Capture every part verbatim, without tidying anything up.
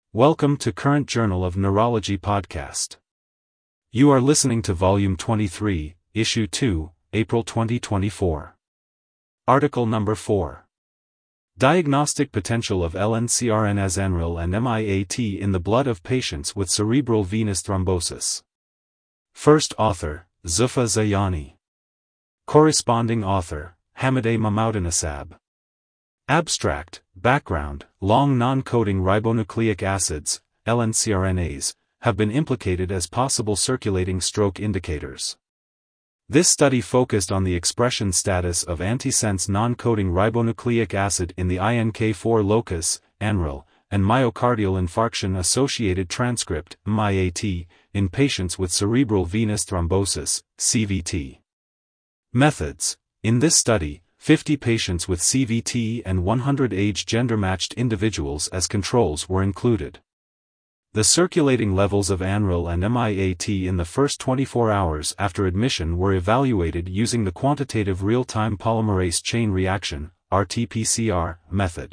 Welcome to Current Journal of Neurology podcast. You are listening to Volume twenty-three, Issue two, April twenty twenty-four. Article Number four. Diagnostic potential of L N C R N azanril and M I A T in the blood of patients with cerebral venous thrombosis. First author, Zufa Zayani. Corresponding author, Hamideh Mahmoudinessab. Abstract, background, long non-coding ribonucleic acids, L N C R N As, have been implicated as possible circulating stroke indicators. This study focused on the expression status of antisense non-coding ribonucleic acid in the I N K four locus, A N R I L, and myocardial infarction-associated transcript, M I A T, in patients with cerebral venous thrombosis, C V T. Methods. In this study, fifty patients with C V T and one hundred age gender-matched individuals as controls were included. The circulating levels of A N R I L and M I A T in the first twenty-four hours after admission were evaluated using the quantitative real-time polymerase chain reaction, R T P C R, method.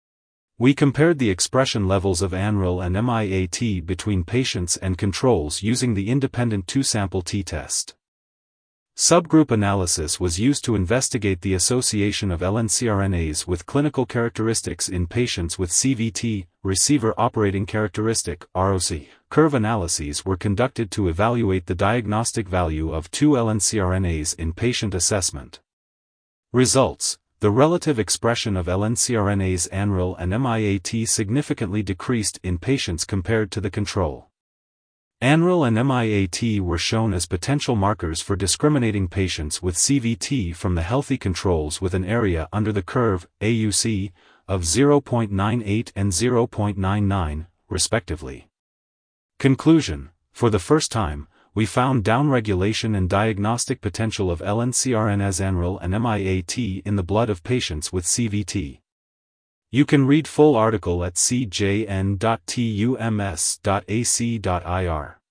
We compared the expression levels of A N R I L and M I A T between patients and controls using the independent two-sample t-test. Subgroup analysis was used to investigate the association of L N C R N As with clinical characteristics in patients with C V T. Receiver operating characteristic (R O C) curve analyses were conducted to evaluate the diagnostic value of two L N C R N As in patient assessment. Results: the relative expression of L N C R N As A N R I L and M I A T significantly decreased in patients compared to the control. A N R I L and M I A T were shown as potential markers for discriminating patients with C V T from the healthy controls with an area under the curve, A U C, of zero point nine eight and zero point nine nine, respectively. Conclusion: for the first time, we found downregulation and diagnostic potential of L N C R N azanril and M I A T in the blood of patients with C V T. You can read full article at c j n dot t u m s dot a c dot i r.